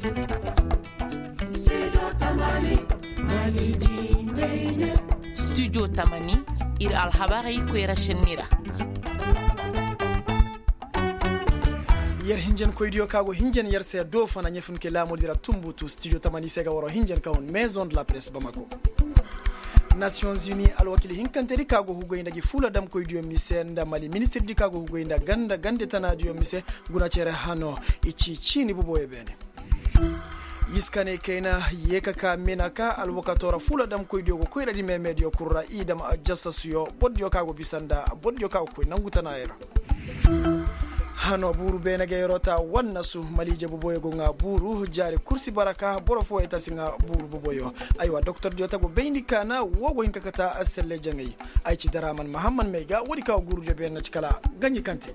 Studio Tamani ir alhabari kwera shenira yar hinjen koydiyo kago hinjen yar se do fana nyefun ke lamol dira tumbutu studio Tamani sega woro hinjen kawon maison de la presse Bamako. Nations Unies alwakili hinkanteri kago hugoinda gi fula dam koydiyo mise nda mali ministre di kago hugoinda gande tanadiyo mise guna chere hano ichi chini bubo ebene yiskane kaina yeka ka menaka alwakatora fula dam koydiyo go koyra di memedio kurra idam jassasuyo boddiyo kago bisanda boddiyo kago koy nangutana era hano buru bena gayrota wannasu malije buboyo go nga buru jari kursi baraka borofo eta singa buru buboyo aywa docteur diota go bendi kana wogo hinkakata aselle jangai ayci daraman muhammad mega wodi kaw guru je bena cikala ganyi kante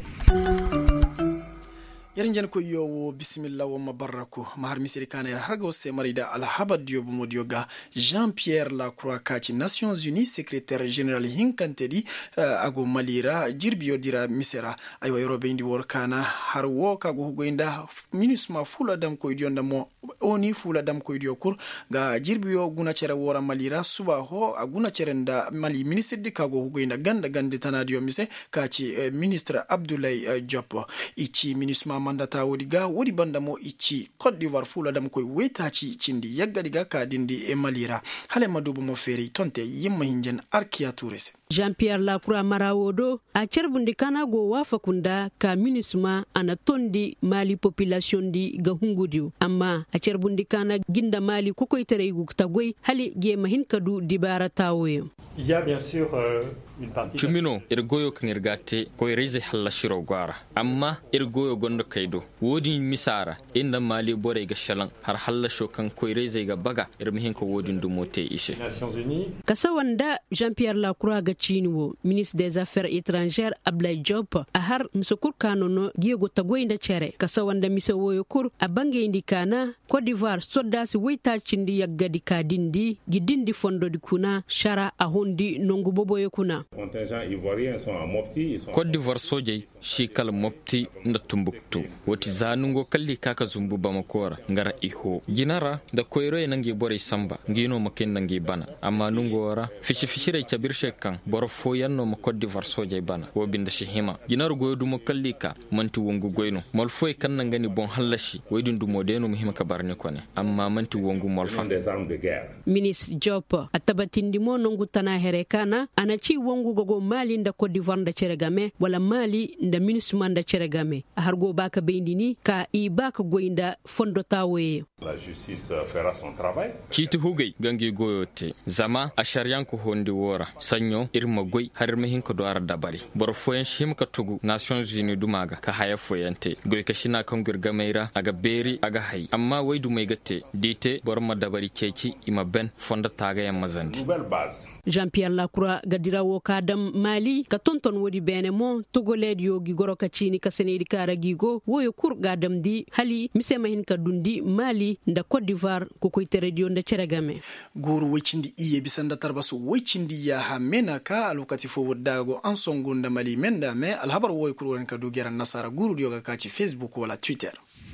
yarinjen ko yo bismillah wa mabarako mahar misiri kana hargo se marida alhabad dio bomodioga Jean-Pierre Lacroix kaci Nations Unies secrétaire général hinkantedi ago malira jirbio dira misera aywa yorobe indi workana har wo kago goinda minusma fula dam ko idionda mo oni fula dam ko idio kur ga jirbio guna cere wora malira suba ho aguna cerenda mali ministre de kago goinda gande tanadio mise kaci ministre Abdoulaye Diop ichi minusma mandata wodi banda mo ichi Côte d'Ivoire fula dam koy wetaci cindi yaggadiga ka dindi e malira hale madubo mo feri tonte yimma hinjen arkia touriste Jean-Pierre Lacroix marawodo a cerbundi kana go wafakunda ka minisma ana tondi mali population di ga hungudiu amma a cerbundi kana ginda mali kokoy tere guktagoy hali ge mahin kadu dibara tawoyo. Il y a bien sûr une partie Chumino irgoyo kangirgate koy reze halla shiro gwara amma irgoyo gondo kaido wodi misara inda mali bore ga shalan har halla shokan koy reze ga baga irmihin ko wodin dumote ishe Nations Unies kasawanda Jean-Pierre Lacroix ga chiniwo ministre des affaires étrangères Abdoulaye Diop a har musukur kanono giego tagoinda chere kasawanda misawoyo kur a bange indikana Côte d'Ivoire soddasi weyta cindi yaggadi kadindi gidindi fondo di kuna shara a hondi nongu boboyo kuna contingents ivoiriens sont à Mopti Côte d'Ivoire sojay shikal Mopti nda Tumbuktu woti zanungo kalli kaka zumbu Bamakora ngara iho ginara da koyro nangi bore samba ngino maken nangi bana amma nungo wara fishi kabir shekkan boro foyanno mo Côte d'Ivoire sojay bana wo binda shihima ginar goyodu mo kallika manti wongu goyno mol foy kan ngani bon hallashi woydundu modeno muhima kabarni kone amma manti wongu molfa des armes de guerre. Ministre Diop atabatindi mo nongu tana herekana anachi wongu gogo mali nda Côte d'Ivoire nda ceregame wala mali nda ministre manda ceregame hargo baka beindini ka i baka goinda fondo tawe. La justice fera son travail. Kiti hugay gangi goyote zama ashariyan ko hondi wora sanyo irma goy harma hin ko do ar dabari bor foyen shim ka tugu Nations Unies dumaga ka haya foyante goy ka shina kan gurgameira aga beri aga hay amma waydu mai gatte dite bor ma dabari ceci ima ben fonda taga yam mazandi Nouvelle base. Jean-Pierre Lacroix gadirawo kadam mali ka tonton wodi bene mo togoled yo gi goro ka chini ka senedi kara gigo woyo kur gadam di hali misema hin ka dundi mali nda Côte d'Ivoire ko koy teredio nda ceregame guru wicindi iye bisanda tarbasu wicindi ya hamena ka alukati fo wodago ansongunda mali menda me alhabar woy kurwan ka dugera nasara guru yoga ka ci Facebook wala Twitter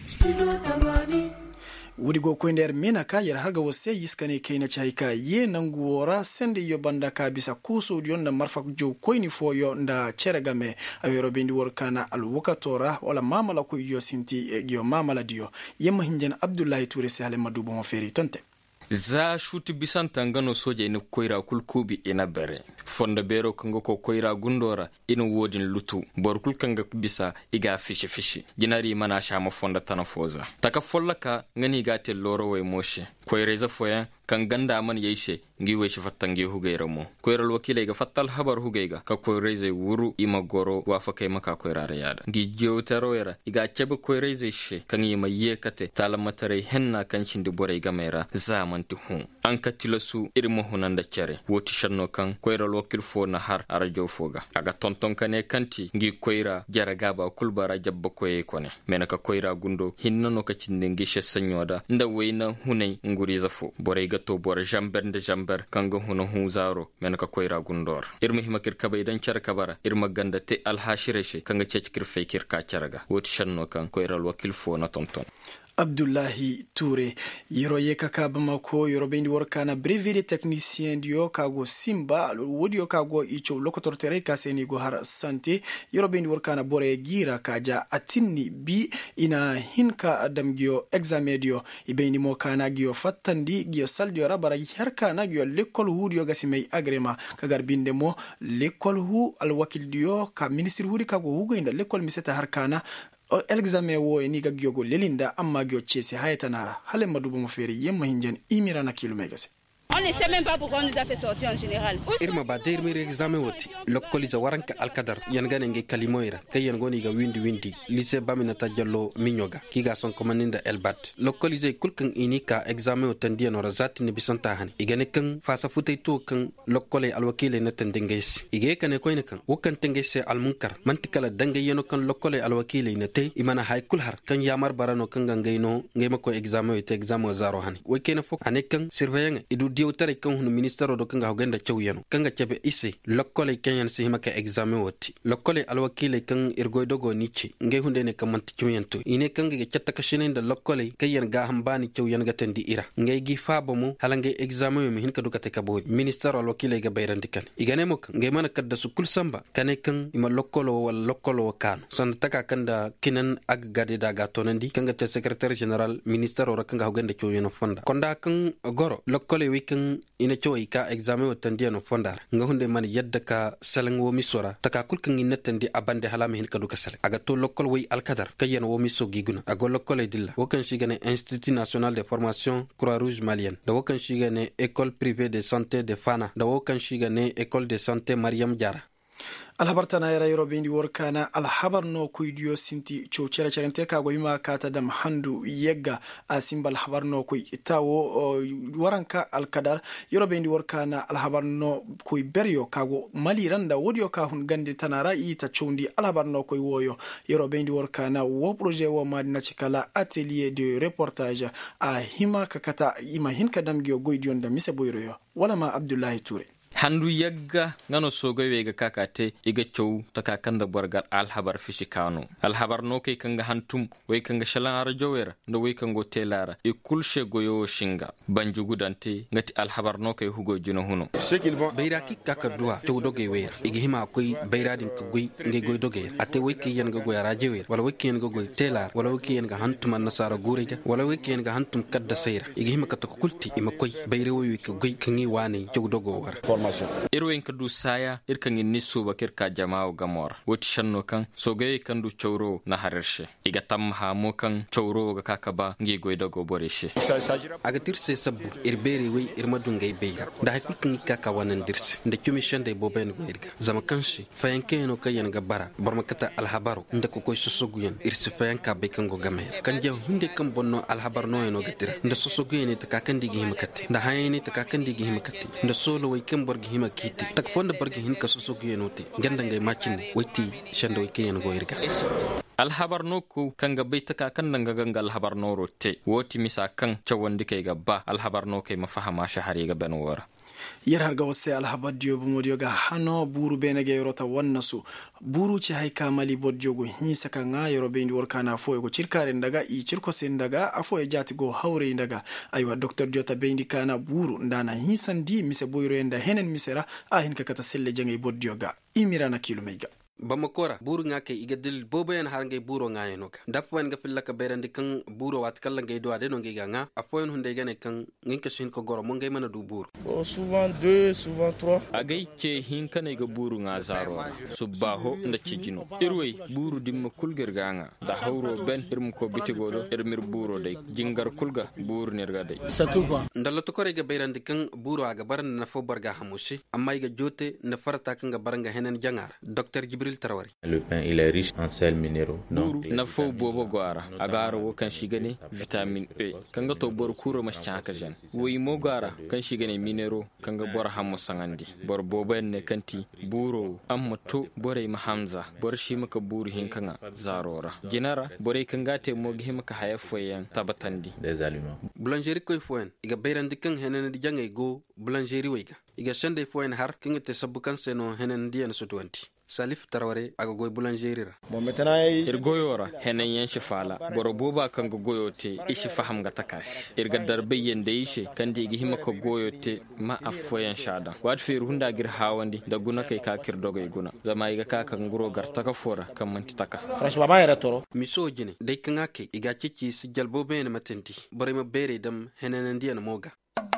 wudi go koynder mena ka yar harga wose yiskane kayna chayka ye nangu wora sende yo banda ka bisa kuso yonda marfak jow koyni fo yo nda ceregame awero bendi workana al wakatora wala mamala ko yo sinti giyo mamala dio yemma hinjen Abdoulaye Touré sale madubo mo feri tonte za shuti bisanta ngano soja ina koira kulkubi ina bere fonda bero kango ko koira gundora ina wodin lutu bor kulkanga bisa iga fishi ginari mana shama fonda tanafoza taka follaka ngani gate loro way moshe koireza foya kan ganda man yeishe ngi weshi fattangi hugayra mo koiral wakile ga fattal habar hugayga ka koireze wuru ima goro wafakay maka koirare yada ngi jewtaro yara iga chebe koireze she kan yima yekate talamatare henna kan chindi bore gamera zamanti hu an katilasu irmo hunanda chere woti shanno kan koiral wakil fo na har arajo foga aga tonton kane kanti ngi koira jaragaba kulbara jabba koye kone menaka koira gundo hinnano ka chinde ngi she sanyoda nda weyna hunay nguri zafo bore gato bore jamber kanga huno huzaro menaka koira gundor irma himakir kabaidan char kabara irma gandate alhashireshe kanga chechkir fekir ka charaga woti shanno kan koiral wakil fo na tonton Abdullahi Touré yoro yeka ka bamako yoro bendi workana brevet technicien dio kago simba wodio kago icho lokotor tere ka seni go har santé yoro bendi workana bore gira kaja atinni bi ina hinka adam gio examen dio ibendi mo kana gio fattandi gio saldio rabara harka na gio l'école hudio gasimay agrema kagar binde mo l'école hu al wakil dio ka ministre hudi kago hugo inda l'école miseta harkana examen wo ni ga gyogo lelinda amma gyo chese hayatanara hale madubu mo feri yemma hinjan imira na kilomegase. On ne sait même pas pourquoi on nous a fait sortir en général. Irma ba der mi examen woti lokoli za waranka alkadar yangane nge kalimoira kay yangoni ga windi lycée bamina tajallo minyoga kiga son commandinda elbat lokoli za kulkan inika examen wotandiya no razati ne bisanta hani igane kan fasa futay to kan lokole alwakile na tandengesi ige kane koyne kan wokan tengese almunkar mantikala dange yeno kan lokole alwakile na te imana hay kulhar kan yamar barano kan gangayno ngema ko examen wote examen zaro hani wekene fok anekan surveillant idu diw tare kan hunu ministero do kanga hogenda chawyano kanga chabe ise lokole kenyan si himaka examen woti lokole alwakile kan irgoydogo nichi nge hunde ne kamanti chumyanto ine kanga ge chatta kashinen da lokole kayen ga hambani chawyan gatendi ira nge gi fabo mu halange examen mi hinka dukate kabo ministero alwakile ga bayrandikan igane mo nge mana kadda sukul samba kane kan ima lokolo wal lokolo kan son taka kanda kinan ag gade daga tonandi kanga te secrétaire général ministero ra kanga hogenda chawyano fonda konda kan goro lokole kan ina choy ka examen wotandiya no fondar nga hunde man yadda ka salang wo misora taka kulkan inatandi abande halama hin kadu kasale aga to lokol way alkadar kayen wo miso giguna ago lokol dilla wokan shigane institut national de formation croix rouge malienne da wokan shigane école privée de santé de Fana da wokan shigane école de santé Mariam Diara alhabartana yara yoro bendi workana alhabar no kuidio sinti chocera charente ka go hima kata dam handu yegga asimbal habar no kuy tawo waranka alkadar yoro bendi workana alhabar no kuy beryo kago maliranda wodio ka hun gande tanara ita chondi alhabar no kuy woyo yoro bendi workana wo projet wo madina chikala atelier de reportage a hima kakata ima hinka dam gyo goidion da mise boyroyo wala ma Abdullahi Touré handu yagga ngano soga wega kakate iga chow taka kanda borgar alhabar fisikano alhabar no kay kanga hantum way kanga shalara jowera ndo way kango telara e kulshe goyo shinga banjugu dante ngati alhabar no kay hugo jino huno beyraki kaka dua chow doge wer igi hima koy beyradin ko goy nge goy doge ate way kay yen go goyara jewer wala way kay yen go goy telar wala way kay yen ga hantum nasara gurega wala way kay yen ga hantum kadda sayra igi hima kata ko kulti ima koy beyre way ko goy kangi wani chow dogo war irwen kadu saya irkan inni suba kirka jama'u gamora woti shanno kan sogaye kandu chawro na harshe iga tamha mo kan chawro ga kakaba ngi goyda go boreshe aga tirse sabbu irbere wi irmadu ngay beya da hay kulkan kaka wanan dirse nda commission de boben go irga zama kanshi fayanke no kayen ga bara barmakata alhabaru nda ko koy sosoguyen irse fayanka be kan go game kan je hunde kan bonno alhabar no eno gatira nda sosoguyen ta kakandi gi himakati nda hayni ta kakandi gi himakati nda solo way kan borgi hima kiti tak fonda bargi hin ka sosogu yenoti ganda ngay macin wati shando kiyen go irga alhabar noku kanga beita ka kan nanga ganga alhabar noro te woti misa kan chawandi kay gabba alhabar no kay mafahama shahari ga benwara yar harga wose alhabar dio bumodiyo ga hano buru benege yorota wannasu buru ci hay kamali bodjogo hinsa ka nga yoro bendi workana fo go cirkare ndaga i cirko sen ndaga afo e jati go hawre ndaga aywa docteur Diota bendi kana buru ndana hinsandi mise boyro enda henen misera a hin ka kata selle jangi bodjo ga imirana kilomega bamakora buru ngake igadil boben harnge buru ngayenoka dapwan ga fillaka berandi kan buru wat kala ngay do adeno ngay nga afoyon hunde gane kan nginka shin ko goro mo ngay mana du buru souvent 2 souvent 3 agay ce hin kanay ga buru nga zaro subaho nda cijino irway buru dimma kulger ganga da hawro ben irm ko bitigodo irmir buru day jingar kulga buru nerga day satuba ndalla to kore ga berandi kan buru aga baran na fo barga hamushi amma ga jote na farata kan ga baranga henen jangar docteur Jibril Tarawari. Le pain il est riche en sels minéraux. Donc na fo bobo gwara agaro wo kan shigane vitamine A kanga to bor kuro mashaka jan woyi mo gara kan shigane minero kanga bor hammo sangandi bor bobo ne kanti buro amma to bore ma hamza bor shi maka buru hinkanga zarora jinara bore kanga te mo gi maka haya foyen tabatandi des aliments. Boulangerie koy foyen iga beyrandi kan henen di jangay go boulangerie wayga iga shande foyen har kinga te sabukan seno henen diyan sutwanti Salif Traoré aga goy boulangerie ra bon maintenant goyora henen yan shifala boro boba kan go goyote ishi faham ga takash irga darbe yende ishe kan digi hima ko goyote ma afoyan shada wad fer hunda gir hawandi da guna kai ka kirdogo guna zama iga ka kan guro gar taka fora kan manti taka franchement ba yara toro miso jine dai kan ake iga cici si jalbo ben matenti bore ma bere dam henen ndiyan moga.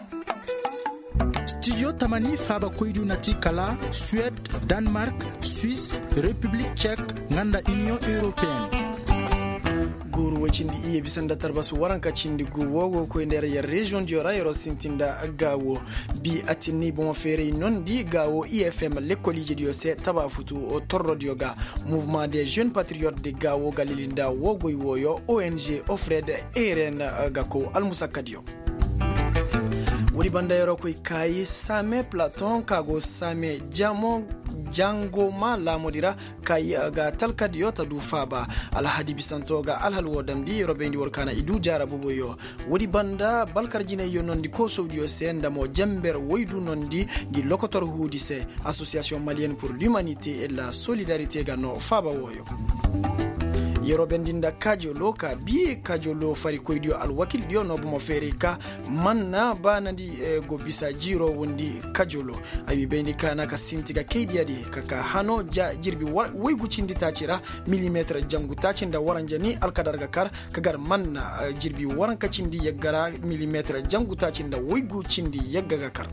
Studio Tamani faba koydu nati kala Suède, Danemark, Suisse, République tchèque, nganda Union européenne. Guru wacindi iye bisanda tarbas waranka cindi gu wogo ko nder ya region diora yoro sintinda gawo bi atini bon fere non di gawo IFM l'école dio se taba futu o torro dioga mouvement des jeunes patriotes de gawo galilinda wogo woyo ONG Ofred Eren gako almusakadio wuri banda yoro koy kai same Platon kago same jango ma la modira kai ga talkadio ta du faba alhadi bisanto ga alhal wodamdi robendi workana idu jara boboyo wuri banda balkar jine yo nondi ko sowdio senda mo jamber woydu nondi gi lokotor hudi se association malienne pour l'humanité et la solidarité ga no faba woyo yero bendinda kajolo ka bi kajolo fari koydio al wakil dio no mo ferika manna banandi go bisa jiro wondi kajolo ayi bendi kana ka sintiga kediadi kaka hano jirbi woygu cindi tacira millimetre jangu tacinda waranjani alkadarga kar kagar manna jirbi waranka cindi yaggara millimetre jangu tacinda woygu cindi yaggaga kar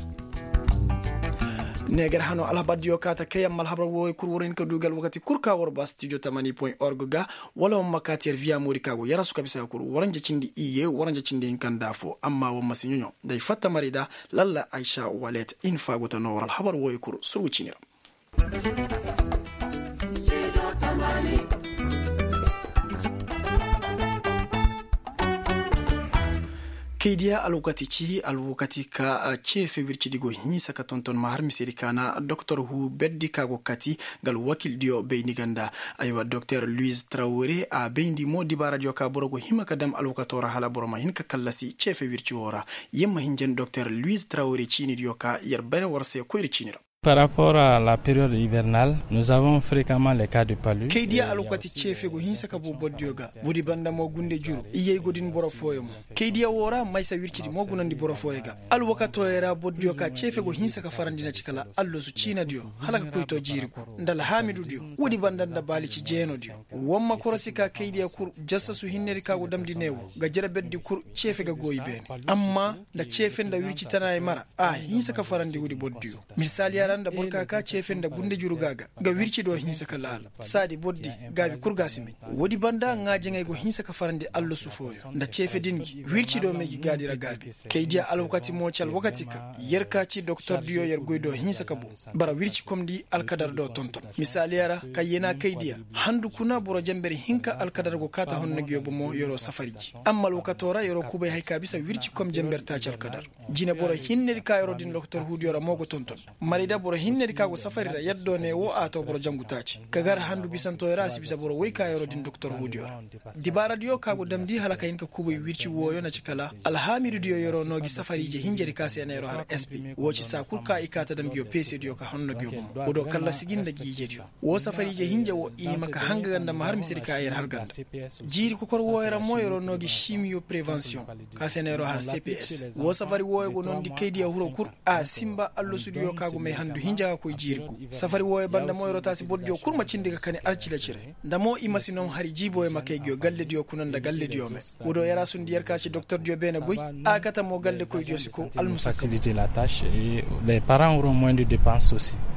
neger hano alhabadio kata kayam malhabra wo kurworin ka dugal wakati kurka warba studio tamani.org ga wala makatir via morikago yarasu kabisa kur waranja cindi iye waranja cindi kandafo amma wa masinyonyo dai fatta marida lalla Aisha Walet infa gota no alhabar wo kur suru cinira Keidia alwakati ka chefe birci digo hinsa ka tonton mahar misirikana Dr. Hu beddi kago kati gal wakil dio beyni ganda aywa Dr. Louise Traoré a beyndi mo dibara dio ka borogo hima kadam alwakatora hala boroma hinka kallasi chefe birci wora yemma hinjen Dr. Louise Traoré chini dio ka yerbere warse koyri chinira. Par rapport à la période hivernale, nous avons fréquemment les cas de palu. Keidia alokati chefe go hinsa ka bo bodioga wodi banda mo gunde juru iye godin boro foyemo Keidia wora maysa wircidi mo gunandi boro foyega alwakato era bodioga chefe go hinsa ka farandina cikala allo su cina dio halaka koyto jirigo ndal hamidu dio wodi banda nda bali ci jeno dio womma korosika Keidia kur jassa su hinneri kago damdi newo ga jara beddi kur chefe ga goyi bene amma da chefe nda wirci tanay mara hinsa ka farandi wodi boddio misali da burka ka cefen da gunde jurugaga ga wirci do hinsa ka lal sadi boddi gabi kurgasimi wodi banda ngaje ngay go hinsa ka farande allo sufoyo nda cefe dingi wirci do megi gadira gabi Keidia alwakati mo chal wakati ka yerka ci docteur dio yer goydo hinsa ka bo bara wirci komdi alkadar do tonton misali yara kayena Keidia handu kuna boro jambere hinka alkadar go kata honno gyobo mo yoro safariji amma alwakatora yoro kubay hayka bisa wirci kom jamber ta chal kadar jina boro hinne ka yoro din docteur hudiora mogo tonton marida boro hinne kago safari da yaddo ne wo ato boro jangutaci kagar handu bisanto rasi bisa boro way kayoro din docteur hudior dibara dio kago damdi halaka hinka kubo wirci woyo na cikala alhamidu dio yoro nogi safari je hinjeri kase na yoro har sp woci sa kurka ikata dam gyo pese dio ka honno gyo bom odo kala siginda gije dio wo safari je hinje wo i maka hanga ganda mahar misiri ka yer har ganda jiri ko kor wo era mo yoro nogi chimio prevention kase na yoro har CPS wo safari wo go non di Keidia huro kur simba allo studio kago me handu hinja ko jirgu safari woye banda mo yoro tasi bodjo kurma cindiga kane alcila cire ndamo imasinom hari jibo e makegyo galle dio kunanda galle dio me wodo yara sundi yerka ci docteur dio bene boy akata mo galle ko dio siko almusa faciliter la tâche et les parents auront moins de dépenses aussi.